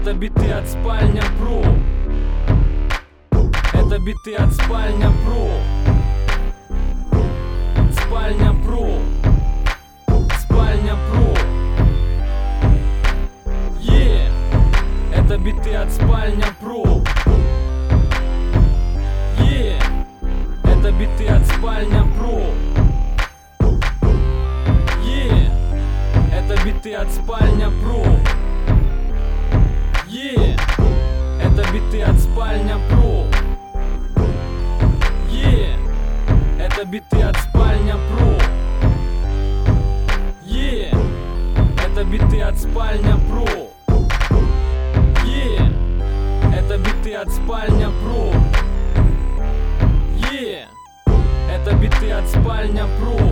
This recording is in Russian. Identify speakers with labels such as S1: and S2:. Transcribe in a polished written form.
S1: Это биты от Спальня Про. Это биты от Спальня Про. Спальня Про. Спальня Про. Это биты от Спальня Про. Это биты от Спальня Про. Это биты от Спальня Про. Это биты от Спальня Про. Это биты от Спальня Про. Это биты от Спальня Про. Это биты от Спальня Про. Это биты от Спальня Про.